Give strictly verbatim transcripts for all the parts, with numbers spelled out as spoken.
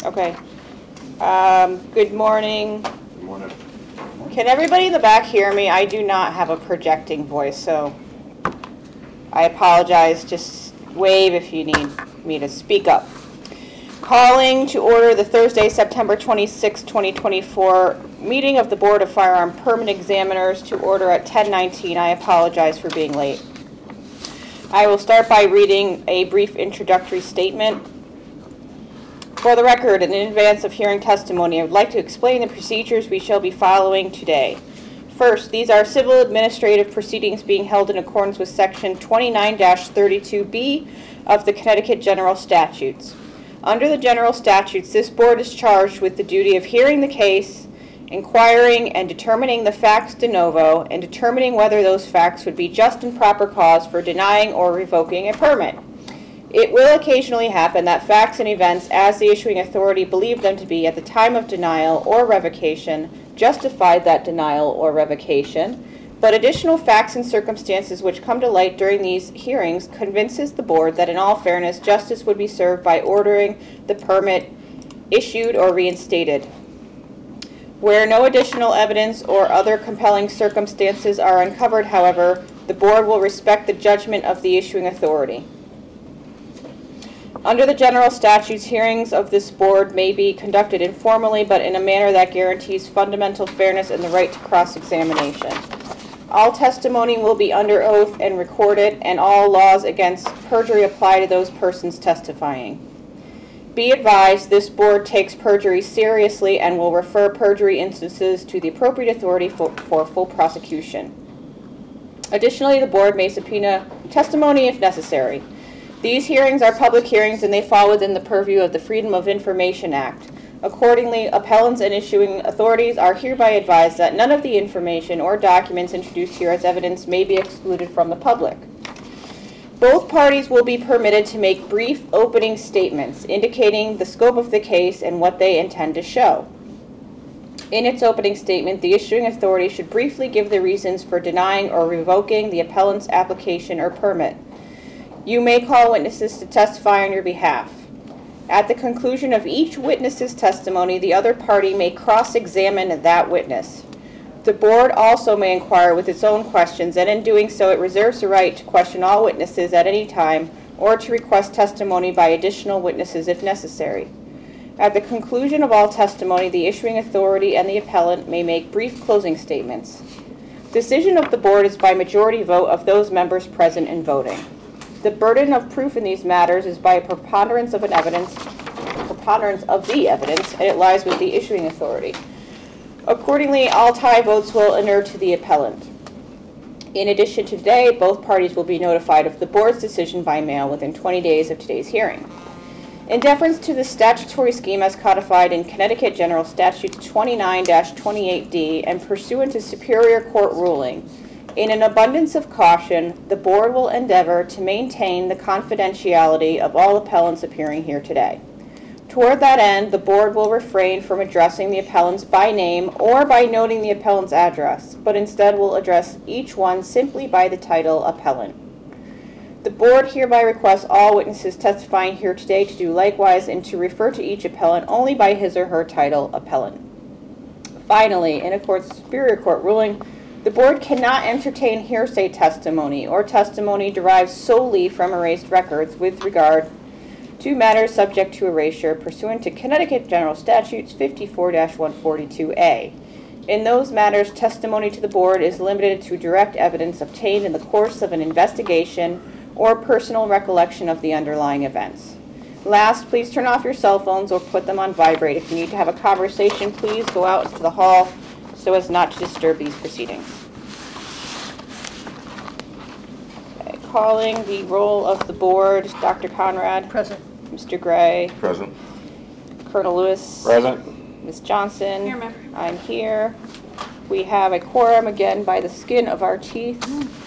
Okay. Um, good morning. Good morning. Can everybody in the back hear me? I do not have a projecting voice, so I apologize. Just wave if you need me to speak up. Calling to order the Thursday, September twenty-sixth, twenty twenty-four meeting of the Board of Firearm Permit Examiners to order at ten nineteen. I apologize for being late. I will start by reading a brief introductory statement. For the record, and in advance of hearing testimony, I would like to explain the procedures we shall be following today. First, these are civil administrative proceedings being held in accordance with Section twenty-nine dash thirty-two B of the Connecticut General Statutes. Under the General Statutes, this board is charged with the duty of hearing the case, inquiring and determining the facts de novo, and determining whether those facts would be just and proper cause for denying or revoking a permit. It will occasionally happen that facts and events, as the issuing authority believed them to be at the time of denial or revocation, justified that denial or revocation, but additional facts and circumstances which come to light during these hearings convinces the board that in all fairness, justice would be served by ordering the permit issued or reinstated. Where no additional evidence or other compelling circumstances are uncovered, however, the board will respect the judgment of the issuing authority. Under the general statutes, hearings of this board may be conducted informally, but in a manner that guarantees fundamental fairness and the right to cross-examination. All testimony will be under oath and recorded, and all laws against perjury apply to those persons testifying. Be advised, this board takes perjury seriously and will refer perjury instances to the appropriate authority for, for full prosecution. Additionally, the board may subpoena testimony if necessary. These hearings are public hearings and they fall within the purview of the Freedom of Information Act. Accordingly, appellants and issuing authorities are hereby advised that none of the information or documents introduced here as evidence may be excluded from the public. Both parties will be permitted to make brief opening statements indicating the scope of the case and what they intend to show. In its opening statement, the issuing authority should briefly give the reasons for denying or revoking the appellant's application or permit. You may call witnesses to testify on your behalf. At the conclusion of each witness's testimony, the other party may cross-examine that witness. The board also may inquire with its own questions, and in doing so, it reserves the right to question all witnesses at any time or to request testimony by additional witnesses if necessary. At the conclusion of all testimony, the issuing authority and the appellant may make brief closing statements. Decision of the board is by majority vote of those members present and voting. The burden of proof in these matters is by a preponderance of an evidence, preponderance of the evidence, and it lies with the issuing authority. Accordingly, all tie votes will inure to the appellant. In addition to today, both parties will be notified of the board's decision by mail within twenty days of today's hearing. In deference to the statutory scheme as codified in Connecticut General Statute twenty-nine dash twenty-eight D and pursuant to Superior Court ruling, in an abundance of caution, the board will endeavor to maintain the confidentiality of all appellants appearing here today. Toward that end, the board will refrain from addressing the appellants by name or by noting the appellant's address, but instead will address each one simply by the title appellant. The board hereby requests all witnesses testifying here today to do likewise and to refer to each appellant only by his or her title appellant. Finally, in accordance with Superior Court ruling, the board cannot entertain hearsay testimony or testimony derived solely from erased records with regard to matters subject to erasure pursuant to Connecticut General Statutes fifty-four dash one forty-two A. In those matters, testimony to the board is limited to direct evidence obtained in the course of an investigation or personal recollection of the underlying events. Last, please turn off your cell phones or put them on vibrate. If you need to have a conversation, please go out into the hall so as not to disturb these proceedings. Okay, calling the roll of the board, Doctor Conrad. Present. Mister Gray. Present. Colonel Lewis. Present. Miz Johnson. Here, ma'am. I'm here. We have a quorum again by the skin of our teeth.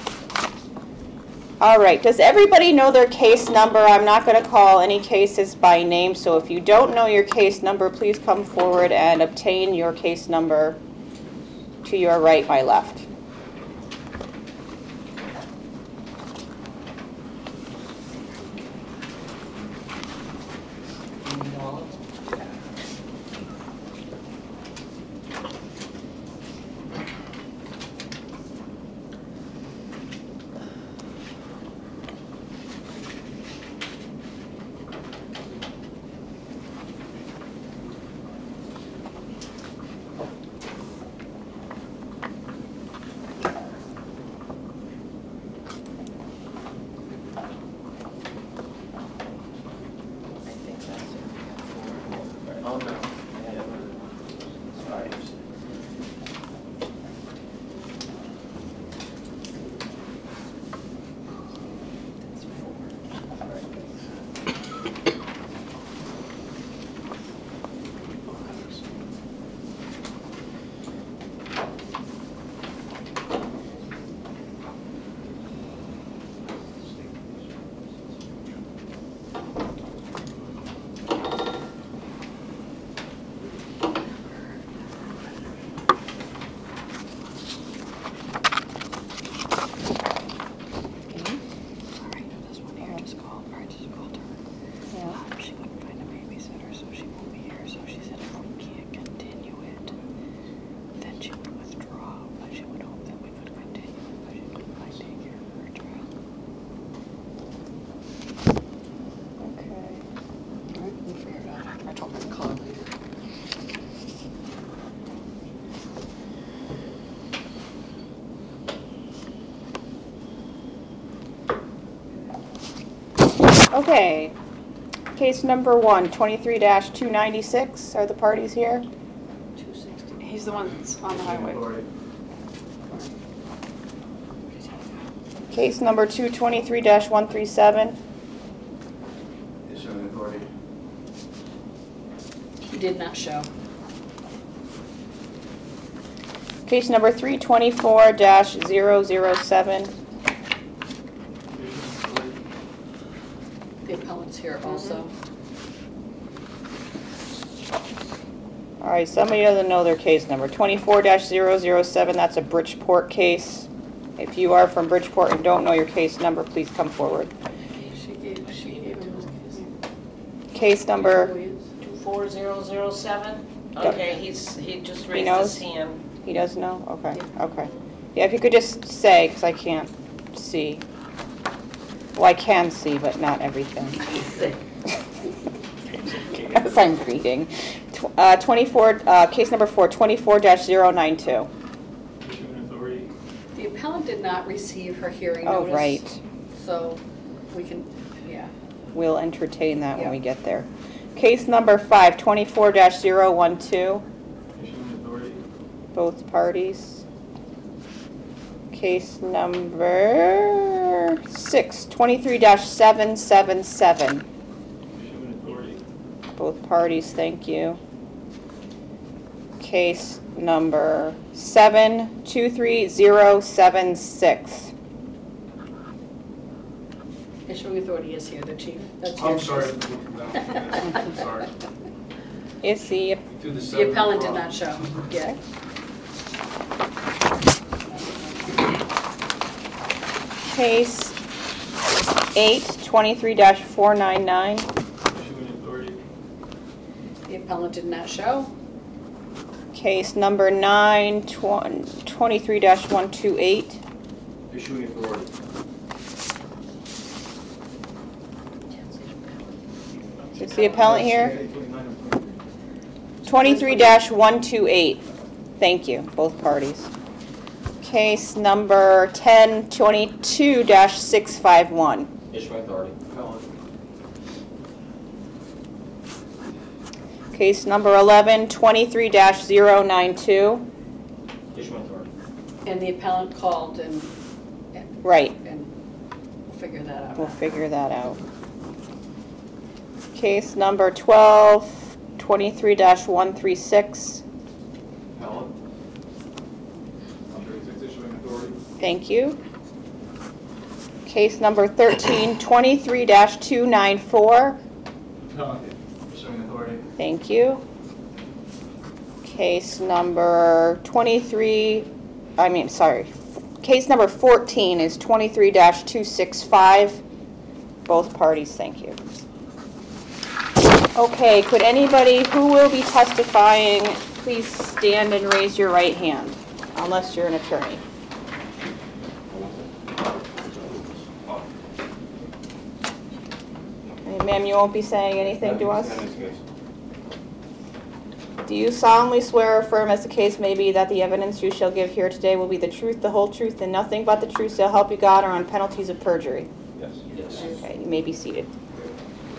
All right, does everybody know their case number? I'm not going to call any cases by name, so if you don't know your case number, please come forward and obtain your case number to your right, my left. Oh, no. Yeah, sorry. Okay, case number one, twenty-three dash two ninety-six, are the parties here? two sixty. He's the one that's on the highway. Case number two, twenty-three dash one thirty-seven, Issuing authority. He did not show. case number three, twenty-four dash zero zero seven, The appellant's here also. all right, somebody doesn't know their case number, twenty-four dash zero zero seven, that's a Bridgeport case. If you are from Bridgeport and don't know your case number, please come forward. She gave, she gave him his case. Case number, two four zero zero seven? Okay, he's, he just He raised knows? his hand. he does know? Okay, okay. Yeah, if you could just say, because I can't see. Well, I can see, but not everything. As I'm reading. Tw- uh, twenty-four, uh, case number four, twenty-four dash zero nine two. Issuing authority. The appellant did not receive her hearing Oh, notice. right. So we can, yeah. We'll entertain that when Yeah. we get there. Case number five, twenty-four dash zero one two, Issuing authority. both parties. Case number six, twenty-three dash seven seven seven, Issuing authority. both parties, thank you. Case number seven, two three zero seven six. Issuing authority is here, the chief. That's I'm your sorry. choice. I'm sorry. Is the, Through the The seven appellant did o'clock. not show yet. case eight, twenty-three dash four nine nine. Issuing authority. The appellant did not show. Case number nine, twenty-three dash one two eight. Issuing authority. Is the appellant here? twenty-three dash one two eight. Thank you, both parties. Case number ten twenty-two dash six five one. Issuing authority. Appellant. Case number eleven twenty-three dash zero nine two. Issuing authority. And the appellant called and, Right, and we'll figure that out. we'll figure that out. Case number twelve twenty-three dash one three six. Appellant. one thirty-six issuing authority. Thank you. Case number thirteen twenty-three dash two nine four. Appellant. Issuing authority. Thank you. Case number twenty-three, I mean, sorry, case number fourteen is twenty-three dash two six five. Both parties, thank you. Okay, could anybody who will be testifying please stand and raise your right hand, unless you're an attorney. Hey, ma'am, you won't be saying anything to us? Do you solemnly swear or affirm, as the case may be, that the evidence you shall give here today will be the truth, the whole truth, and nothing but the truth, so help you God, or on penalties of perjury? Yes. Yes. Okay, you may be seated.